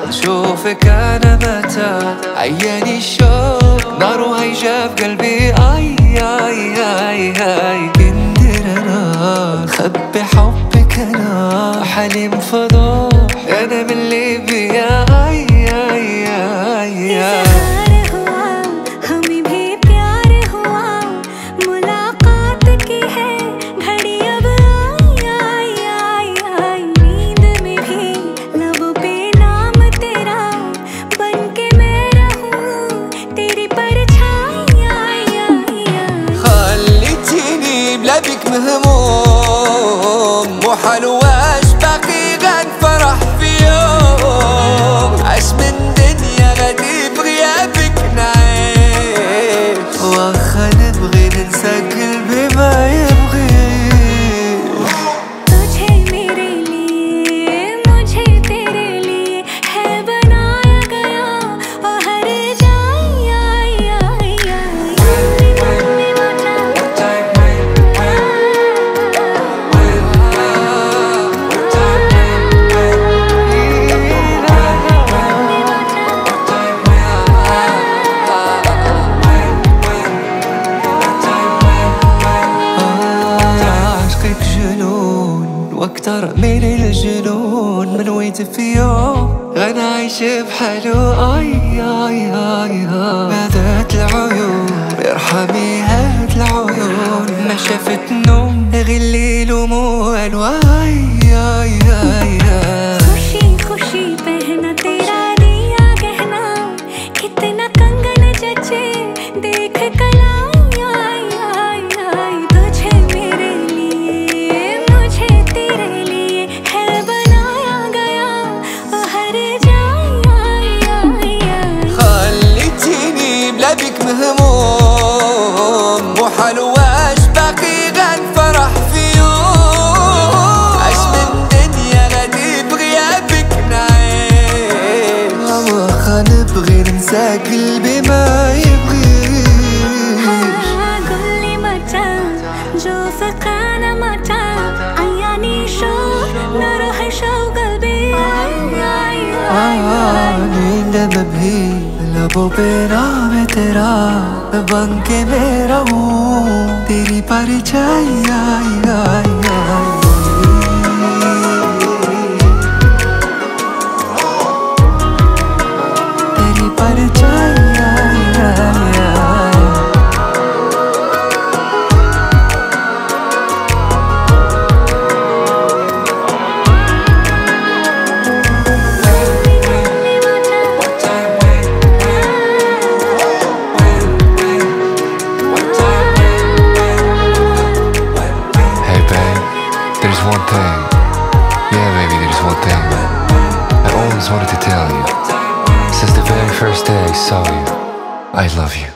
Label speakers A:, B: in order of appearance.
A: أشوفك أنا متى عياني الشوق نار هيجا في قلبي آي آي آي آي كندر أنا خبي حبك أنا حليم فضوح أنا من ليبيا آي آي آي آي بك مهموم وحلواش باقي غاد فرح في يوم عاش من دنيا غادي بغيابك نعيش واخا نبغي ننسى قلبي ما يبغي واكتر من الجنون من ويت في يوم غنى عايش بحالو اي اي اي هذات العيون ارحمي هاد العيون ما شافت نوم غير الليل وموال واي اي اي
B: खुशी खुशी पहना तेरा दिया गहना कितना कंगन जचे देख कलाई आई आई आई तुझे मेरे लिए मुझे तेरे लिए है बनाया गया ओ हर जाई आई आई आई
A: خليتيني بلا بك مهموم وحلواش باقي غاد فرح في يوم عاش من دنيا غادي بغيابك نعيش واخا نبغي ننسى قلبي ما يبغيش
B: قولي متى جو فقانا متى عياني شوق نروح شوق قلبي
A: नींद में भी लबों पे नाम है तेरा बन के मैं रहूं तेरी परछाई आई आई आई तेरी परछाई आई आई आई
C: There's one thing, yeah baby, there's one thing I always wanted to tell you. Since the very first day I saw you, I love you.